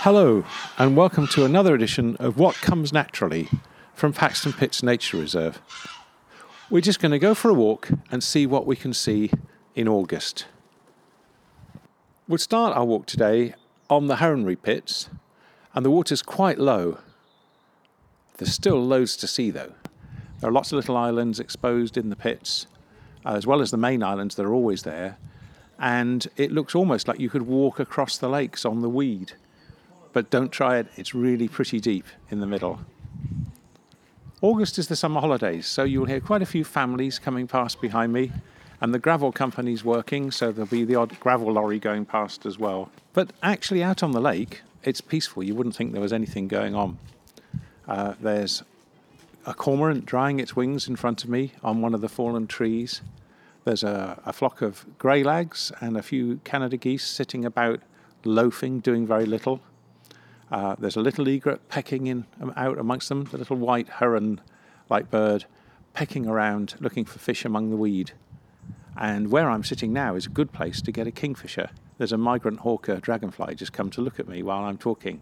Hello, and welcome to another edition of What Comes Naturally from Paxton Pits Nature Reserve. We're just going to go for a walk and see what we can see in August. We'll start our walk today on the Heronry Pits, and the water's quite low. There's still loads to see though. There are lots of little islands exposed in the pits, as well as the main islands that are always there, and it looks almost like you could walk across the lakes on the weed. But don't try it, it's really pretty deep in the middle. August is the summer holidays, so you'll hear quite a few families coming past behind me, and the gravel company's working, so there'll be the odd gravel lorry going past as well. But actually out on the lake, it's peaceful. You wouldn't think there was anything going on. There's a cormorant drying its wings in front of me on one of the fallen trees. There's a flock of greylags and a few Canada geese sitting about loafing, doing very little. There's a little egret pecking out amongst them, the little white heron-like bird pecking around looking for fish among the weed. And where I'm sitting now is a good place to get a kingfisher. There's a migrant hawker dragonfly just come to look at me while I'm talking.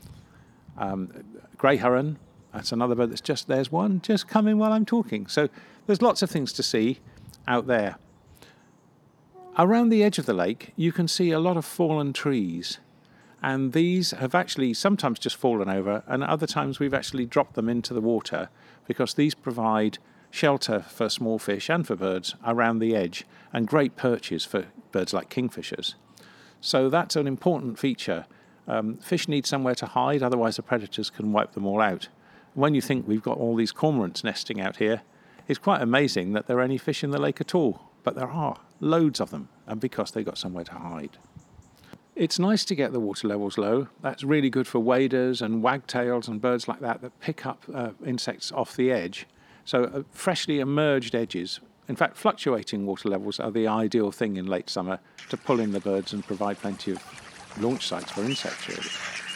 Grey heron, that's another bird there's one just coming while I'm talking. So there's lots of things to see out there. Around the edge of the lake, you can see a lot of fallen trees. And these have actually sometimes just fallen over, and other times we've actually dropped them into the water because these provide shelter for small fish and for birds around the edge, and great perches for birds like kingfishers. So that's an important feature. Fish need somewhere to hide, otherwise the predators can wipe them all out. When you think we've got all these cormorants nesting out here, it's quite amazing that there are any fish in the lake at all, but there are loads of them, and because they've got somewhere to hide. It's nice to get the water levels low. That's really good for waders and wagtails and birds like that pick up insects off the edge. So freshly emerged edges, in fact fluctuating water levels, are the ideal thing in late summer to pull in the birds and provide plenty of launch sites for insects really.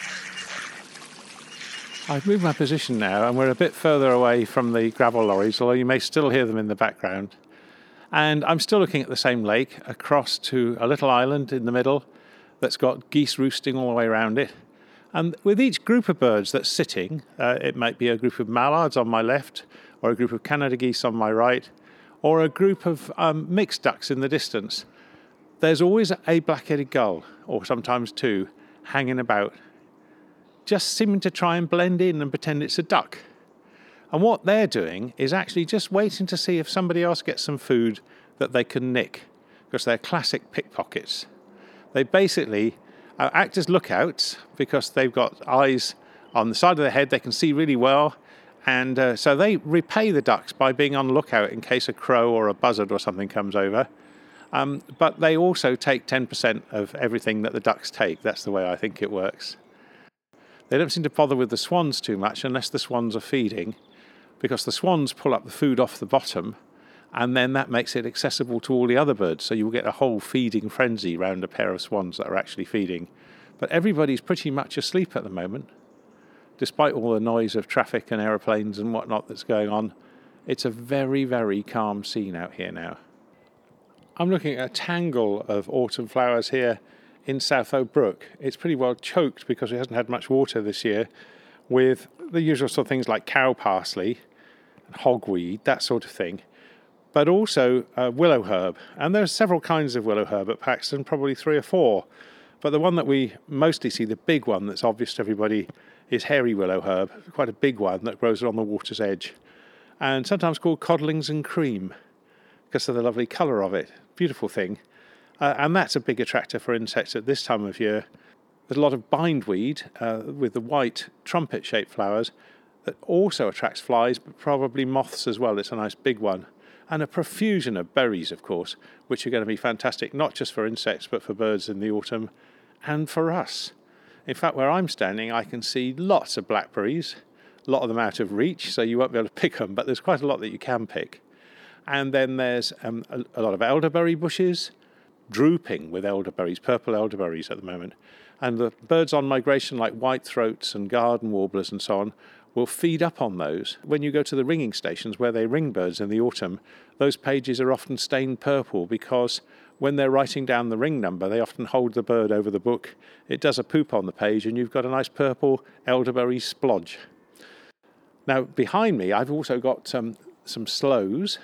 I've moved my position now and we're a bit further away from the gravel lorries, although you may still hear them in the background. And I'm still looking at the same lake across to a little island in the middle that's got geese roosting all the way around it. And with each group of birds that's sitting, it might be a group of mallards on my left, or a group of Canada geese on my right, or a group of mixed ducks in the distance. There's always a black-headed gull, or sometimes two, hanging about, just seeming to try and blend in and pretend it's a duck. And what they're doing is actually just waiting to see if somebody else gets some food that they can nick, because they're classic pickpockets. They basically act as lookouts because they've got eyes on the side of their head. They can see really well. And so they repay the ducks by being on the lookout in case a crow or a buzzard or something comes over. But they also take 10% of everything that the ducks take. That's the way I think it works. They don't seem to bother with the swans too much unless the swans are feeding, because the swans pull up the food off the bottom, and then that makes it accessible to all the other birds. So you'll get a whole feeding frenzy around a pair of swans that are actually feeding. But everybody's pretty much asleep at the moment. Despite all the noise of traffic and aeroplanes and whatnot that's going on, it's a very, very calm scene out here now. I'm looking at a tangle of autumn flowers here in Southoe Brook. It's pretty well choked because it hasn't had much water this year, with the usual sort of things like cow parsley and hogweed, that sort of thing. But also willow herb. And there are several kinds of willow herb at Paxton, probably 3 or 4. But the one that we mostly see, the big one that's obvious to everybody, is hairy willow herb, quite a big one that grows on the water's edge. And sometimes called codlings and cream, because of the lovely colour of it. Beautiful thing. And that's a big attractor for insects at this time of year. There's a lot of bindweed with the white trumpet-shaped flowers that also attracts flies, but probably moths as well. It's a nice big one. And a profusion of berries, of course, which are going to be fantastic, not just for insects, but for birds in the autumn, and for us. In fact, where I'm standing, I can see lots of blackberries, a lot of them out of reach, so you won't be able to pick them, but there's quite a lot that you can pick. And then there's a lot of elderberry bushes, drooping with elderberries, purple elderberries at the moment. And the birds on migration, like whitethroats and garden warblers and so on, will feed up on those. When you go to the ringing stations where they ring birds in the autumn, those pages are often stained purple because when they're writing down the ring number, they often hold the bird over the book. It does a poop on the page, and you've got a nice purple elderberry splodge. Now, behind me, I've also got some sloes.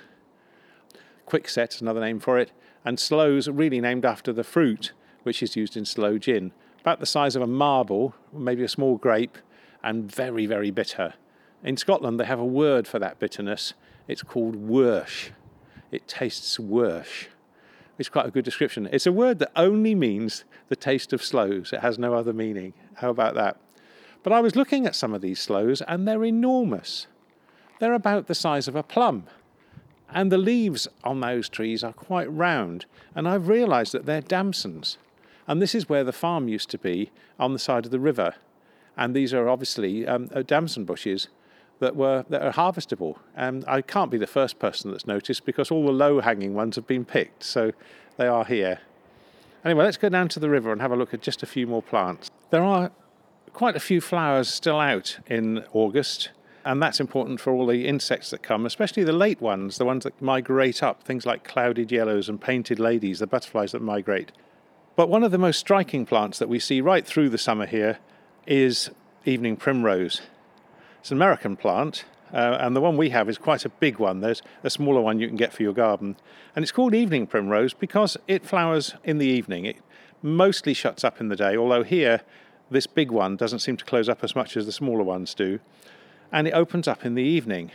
Quickset's another name for it. And sloes are really named after the fruit, which is used in sloe gin. About the size of a marble, maybe a small grape, and very, very bitter. In Scotland, they have a word for that bitterness. It's called wersh. It tastes wersh. It's quite a good description. It's a word that only means the taste of sloes. It has no other meaning. How about that? But I was looking at some of these sloes, and they're enormous. They're about the size of a plum. And the leaves on those trees are quite round. And I've realised that they're damsons. And this is where the farm used to be, on the side of the river. And these are obviously damson bushes that are harvestable. And I can't be the first person that's noticed, because all the low-hanging ones have been picked, so they are here. Anyway, let's go down to the river and have a look at just a few more plants. There are quite a few flowers still out in August, and that's important for all the insects that come, especially the late ones, the ones that migrate up, things like clouded yellows and painted ladies, the butterflies that migrate. But one of the most striking plants that we see right through the summer here is evening primrose. It's an American plant, and the one we have is quite a big one. There's a smaller one you can get for your garden. And it's called evening primrose because it flowers in the evening. It mostly shuts up in the day, although here this big one doesn't seem to close up as much as the smaller ones do. And it opens up in the evening.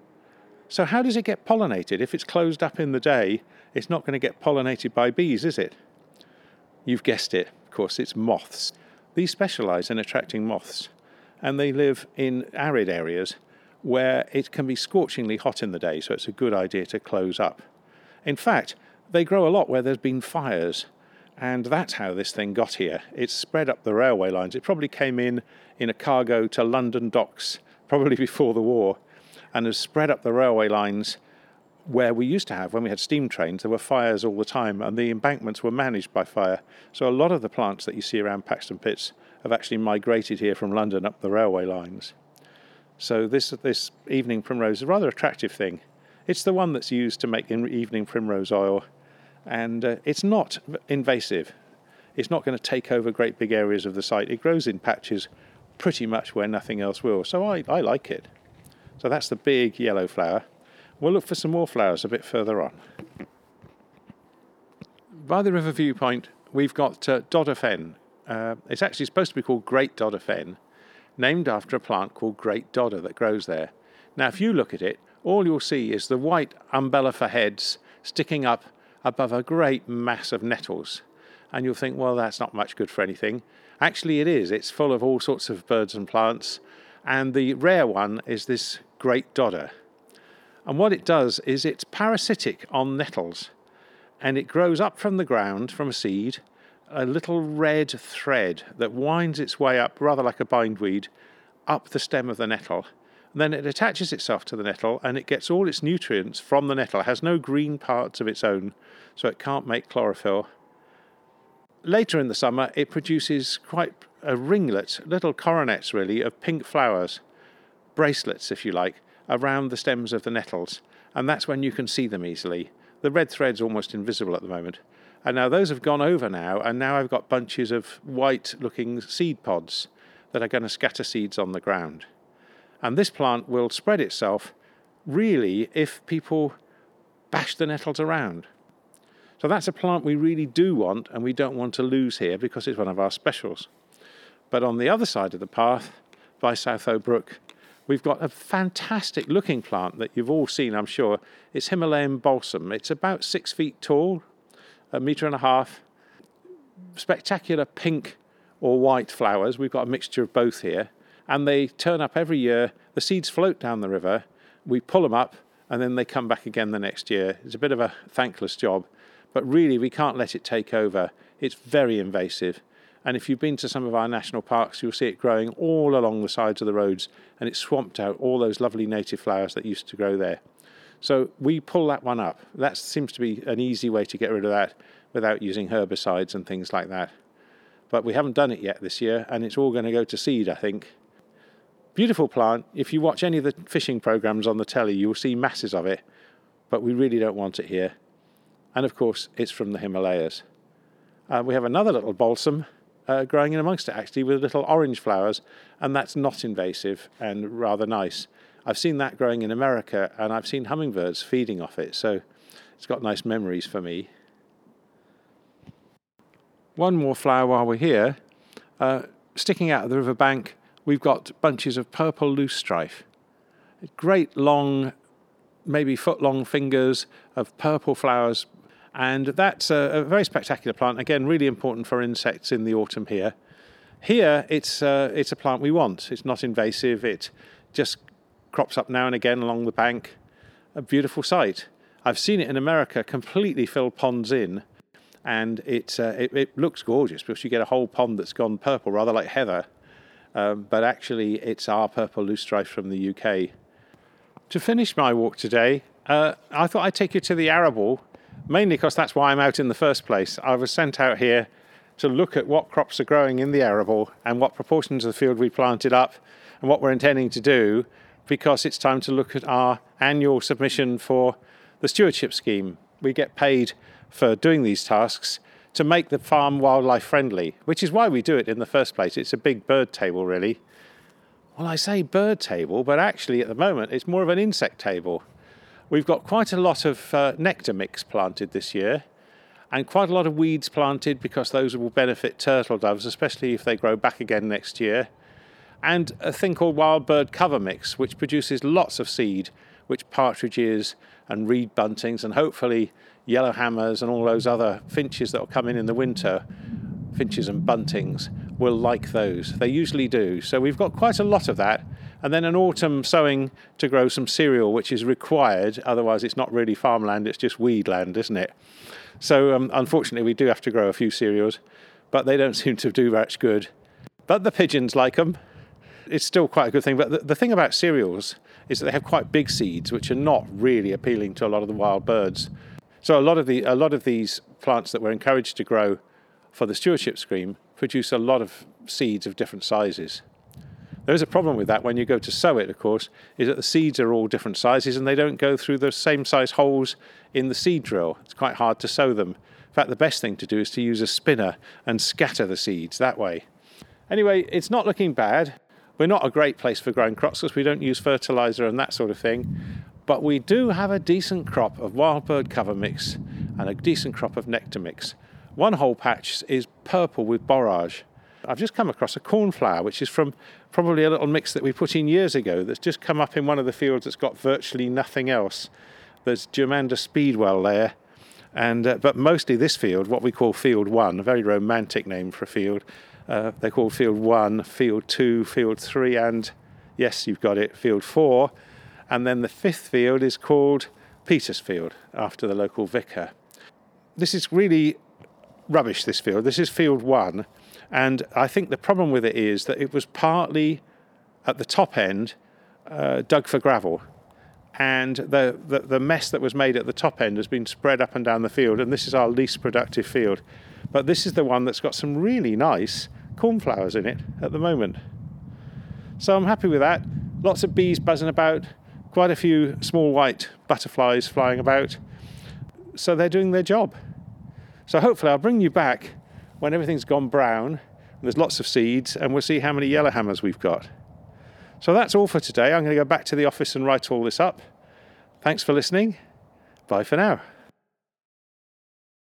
So how does it get pollinated? If it's closed up in the day, it's not going to get pollinated by bees, is it? You've guessed it, of course, it's moths. These specialise in attracting moths, and they live in arid areas where it can be scorchingly hot in the day, so it's a good idea to close up. In fact, they grow a lot where there's been fires, and that's how this thing got here. It's spread up the railway lines. It probably came in a cargo to London docks, probably before the war, and has spread up the railway lines where we used to have, when we had steam trains, there were fires all the time, and the embankments were managed by fire. So a lot of the plants that you see around Paxton Pits have actually migrated here from London up the railway lines. So this evening primrose is a rather attractive thing. It's the one that's used to make evening primrose oil, and it's not invasive. It's not going to take over great big areas of the site. It grows in patches pretty much where nothing else will, so I like it. So that's the big yellow flower. We'll look for some more flowers a bit further on. By the river viewpoint, we've got dodder fen. It's actually supposed to be called great dodder fen, named after a plant called great dodder that grows there. Now, if you look at it, all you'll see is the white umbellifer heads sticking up above a great mass of nettles. And you'll think, well, that's not much good for anything. Actually, it is. It's full of all sorts of birds and plants. And the rare one is this great dodder. And what it does is it's parasitic on nettles, and it grows up from the ground, from a seed, a little red thread that winds its way up, rather like a bindweed, up the stem of the nettle. And then it attaches itself to the nettle, and it gets all its nutrients from the nettle. It has no green parts of its own, so it can't make chlorophyll. Later in the summer, it produces quite a ringlet, little coronets really, of pink flowers, bracelets if you like, around the stems of the nettles, and that's when you can see them easily. The red thread's almost invisible at the moment. And now those have gone over now, and now I've got bunches of white-looking seed pods that are going to scatter seeds on the ground. And this plant will spread itself, really, if people bash the nettles around. So that's a plant we really do want, and we don't want to lose here because it's one of our specials. But on the other side of the path, by South O'Brook, we've got a fantastic looking plant that you've all seen, I'm sure. It's Himalayan balsam. It's about 6 feet tall, 1.5 meters, spectacular pink or white flowers. We've got a mixture of both here. And they turn up every year. The seeds float down the river. We pull them up, and then they come back again the next year. It's a bit of a thankless job. But really, we can't let it take over. It's very invasive. And if you've been to some of our national parks, you'll see it growing all along the sides of the roads, and it's swamped out all those lovely native flowers that used to grow there. So we pull that one up. That seems to be an easy way to get rid of that without using herbicides and things like that. But we haven't done it yet this year, and it's all going to go to seed, I think. Beautiful plant. If you watch any of the fishing programs on the telly, you'll see masses of it, but we really don't want it here. And of course, it's from the Himalayas. We have another little balsam growing in amongst it, actually, with little orange flowers, and that's not invasive and rather nice. I've seen that growing in America, and I've seen hummingbirds feeding off it, so it's got nice memories for me. One more flower while we're here. Sticking out of the riverbank, we've got bunches of purple loosestrife. Great long, maybe foot-long fingers of purple flowers, and that's a very spectacular plant. Again, really important for insects in the autumn here. Here, it's a plant we want. It's not invasive. It just crops up now and again along the bank. A beautiful sight. I've seen it in America completely fill ponds in, and it looks gorgeous because you get a whole pond that's gone purple, rather like heather. But actually, it's our purple loosestrife from the UK. To finish my walk today, I thought I'd take you to the arable, mainly because that's why I'm out in the first place. I was sent out here to look at what crops are growing in the arable and what proportions of the field we planted up and what we're intending to do, because it's time to look at our annual submission for the stewardship scheme. We get paid for doing these tasks to make the farm wildlife friendly, which is why we do it in the first place. It's a big bird table, really. Well, I say bird table, but actually at the moment it's more of an insect table. We've got quite a lot of nectar mix planted this year, and quite a lot of weeds planted because those will benefit turtle doves, especially if they grow back again next year. And a thing called wild bird cover mix, which produces lots of seed, which partridges and reed buntings and hopefully yellowhammers and all those other finches that will come in the winter, finches and buntings, will like those. They usually do. So we've got quite a lot of that. And then an autumn sowing to grow some cereal, which is required. Otherwise, it's not really farmland, it's just weed land, isn't it? So unfortunately, we do have to grow a few cereals, but they don't seem to do much good. But the pigeons like them. It's still quite a good thing. But the thing about cereals is that they have quite big seeds, which are not really appealing to a lot of the wild birds. So a lot of these plants that we're encouraged to grow for the stewardship scheme produce a lot of seeds of different sizes. There is a problem with that when you go to sow it, of course, is that the seeds are all different sizes and they don't go through the same size holes in the seed drill. It's quite hard to sow them. In fact, the best thing to do is to use a spinner and scatter the seeds that way. Anyway, it's not looking bad. We're not a great place for growing crops because we don't use fertilizer and that sort of thing. But we do have a decent crop of wild bird cover mix and a decent crop of nectar mix. One whole patch is purple with borage. I've just come across a cornflower, which is from probably a little mix that we put in years ago that's just come up in one of the fields that's got virtually nothing else. There's Germander speedwell there, and but mostly this field, what we call Field 1, a very romantic name for a field. They call Field 1, Field 2, Field 3, and yes, you've got it, Field 4. And then the fifth field is called Petersfield, after the local vicar. This is really rubbish, this field. This is Field 1. And I think the problem with it is that it was partly, at the top end, dug for gravel. And the mess that was made at the top end has been spread up and down the field. And this is our least productive field. But this is the one that's got some really nice cornflowers in it at the moment. So I'm happy with that. Lots of bees buzzing about. Quite a few small white butterflies flying about. So they're doing their job. So hopefully I'll bring you back when everything's gone brown and there's lots of seeds, and we'll see how many yellowhammers we've got. So that's all for today. I'm going to go back to the office and write all this up. Thanks for listening. Bye for now.